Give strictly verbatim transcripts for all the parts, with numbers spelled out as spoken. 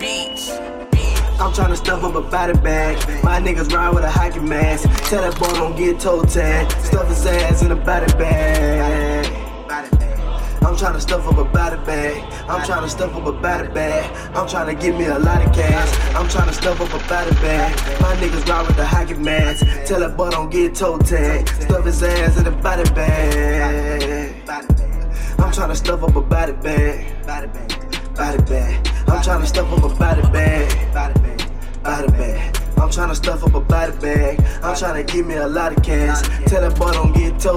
beats. I'm tryna stuff up a body bag. My niggas ride with a hockey mask. Tell that boy don't get toe tag. Stuff his ass in a body bag. I'm tryna stuff up a body bag. I'm tryna stuff up a body bag. I'm tryna get me a lot of cash. I'm tryna stuff up a body bag. My niggas ride with the hockey mask. Tell that boy don't get toe tag. Stuff his ass in a body bag. I'm tryna stuff up a body bag. Body bag. I'm tryna stuff up a body bag. Body bag. I'm tryna stuff up a body bag. I'm tryna give me a lot of cash. Tell that boy don't get toe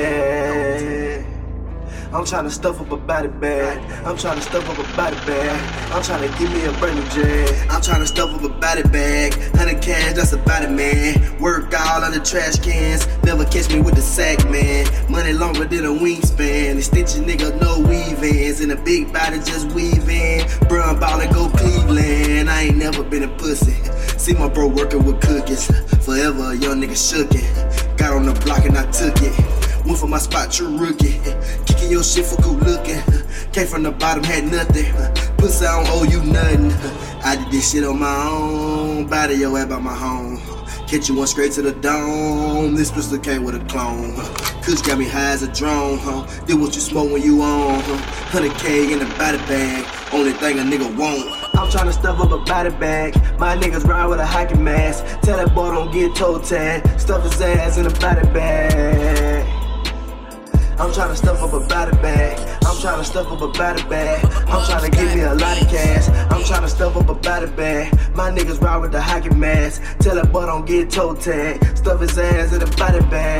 tag. I'm tryna stuff up a body bag. I'm tryna stuff up a body bag. I'm tryna give me a brand new jag. I'm tryna stuff up a body bag. Hundred cash, that's a body man. Work all on the trash cans. Never catch me with the sack man. Money longer than a wingspan. Extension nigga, no weave ins. And a big body just weave in. Bruh, ballin' go Cleveland. I ain't never been a pussy. See my bro working with cookies. Forever a young nigga shook it. Got on the block and I took it. Went for my spot, you rookie. Kicking your shit for good looking. Came from the bottom, had nothing. Pussy, I don't owe you nothing. I did this shit on my own. Body your ass by my home. Catch you one straight to the dome. This pistol came with a clone. Kush got me high as a drone, huh? Did what you smoke when you on, huh? one hundred K in the body bag. Only thing a nigga want. I'm tryna stuff up a body bag. My niggas ride with a hockey mask. Tell that boy don't get toe tag. Stuff his ass in a body bag. I'm tryna stuff up a body bag. I'm tryna stuff up a body bag. I'm tryna get me a lot of cash. I'm tryna stuff up a body bag. My niggas ride with the hockey mask. Tell that boy don't get toe tag. Stuff his ass in a body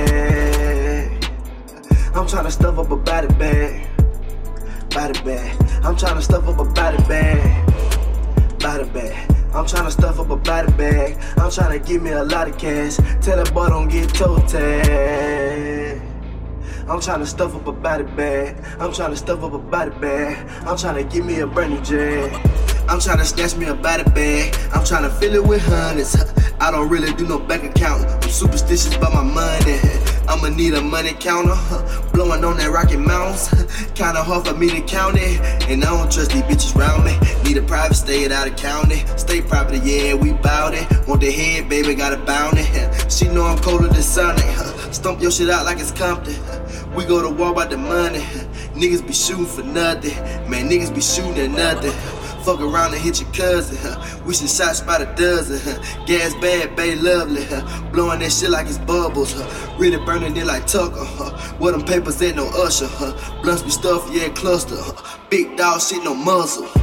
bag. I'm tryna stuff up a body bag. Body bag. I'm tryna stuff up a body bag. Body bag. I'm tryna stuff up a body bag. I'm tryna give me a lot of cash. Tell that boy don't get toe tag. I'm tryna stuff up a body bag. I'm tryna stuff up a body bag. I'm tryna give me a brand new jag. I'm tryna snatch me a body bag. I'm tryna fill it with hundreds. I don't really do no bank account. I'm superstitious about my money. I'ma need a money counter. Blowing on that Rocky Mountains. Kinda hard for me to count it. And I don't trust these bitches around me. Need a private stay out of county. State property, yeah, we bout it. Want the head, baby, gotta bound it. She know I'm colder than Sonic. Stomp your shit out like it's Compton. We go to war about the money. Niggas be shooting for nothing. Man, niggas be shooting at nothing. Fuck around and hit your cousin. We should shots by the dozen. Gas bad, babe, lovely. Blowing that shit like it's bubbles. Really burning it like Tucker. Where them papers at, no usher. Blunts be stuffed, yeah, cluster. Big dog shit, no muzzle.